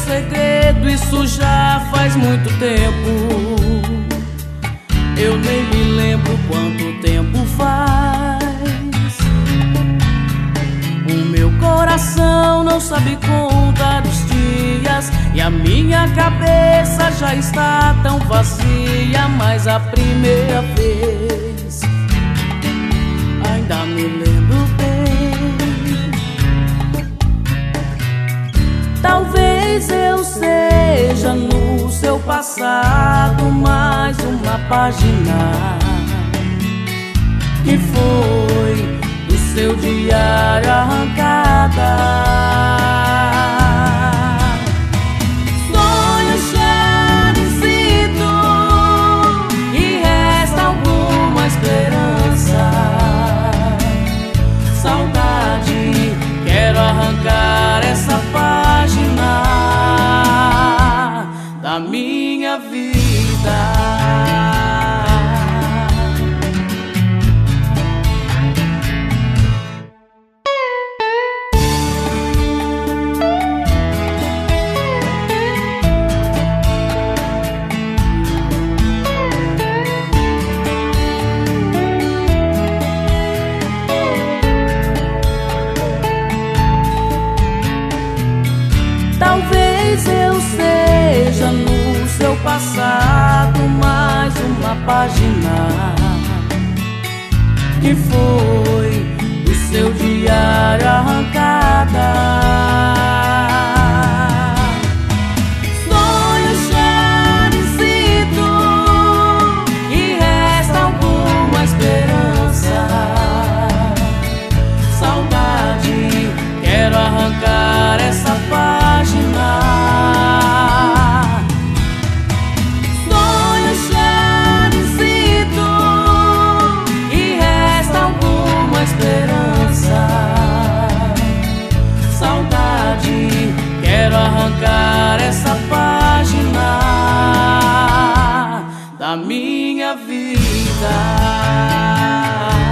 segredo, isso já faz muito tempo. Eu nem me lembro quanto tempo faz. O meu coração não sabe contar os dias e a minha cabeça já está tão vazia. Mas a primeira vez ainda me lembro bem. Talvez eu seja no seu passado mais uma página que foi do seu diário arrancada. Sonhos já descido e resta alguma esperança. Saudade, quero arrancar essa página da minha vida. Talvez eu seja no seu passado mais uma página que foi do seu diário arrancada. Sonhos já descido e resta alguma esperança. Saudade, quero arrancar essa página. Sonhos já descido e resta alguma esperança. Saudade, quero arrancar essa página da minha vida.